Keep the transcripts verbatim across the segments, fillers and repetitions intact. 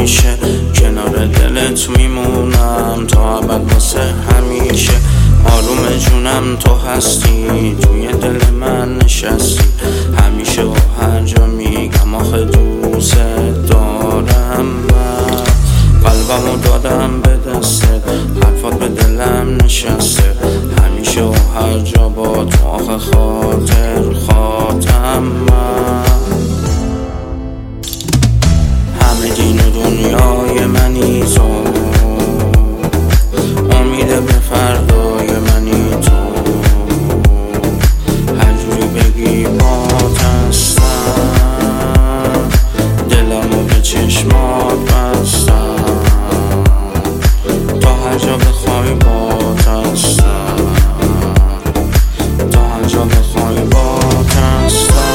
همیشه کنار دلت میمونم تا ابد واسه همیشه. آروم جونم تو هستی، توی دل من نشستی همیشه و هر جا میگم آخه دوست دارم. من قلبمو دادم به دستت، حرفات به دلم نشسته همیشه و هر جا با تو آخه خاطر خاطرم. من همه دین و دنیای منی تو، امید به فردای منی تو، هر جوری بگی بات هستم، دلمو به چشمات بستم، تا هر جا بخوای بات هستم، تا هر جا بخوای بات هستم.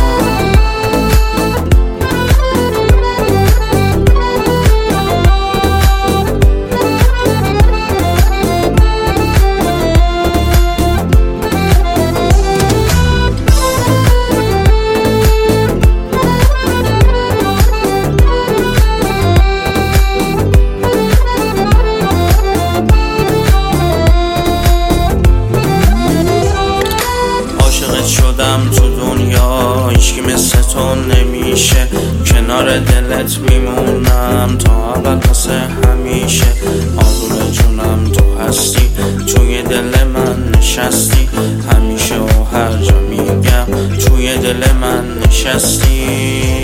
شدم تو دنیا هیچکی مثل تو نمیشه، کنار دلت میمونم تا ابد واسه همیشه. آروم جونم تو هستی، توی دل من نشستی همیشه و هر جا میگم توی دل من نشستی.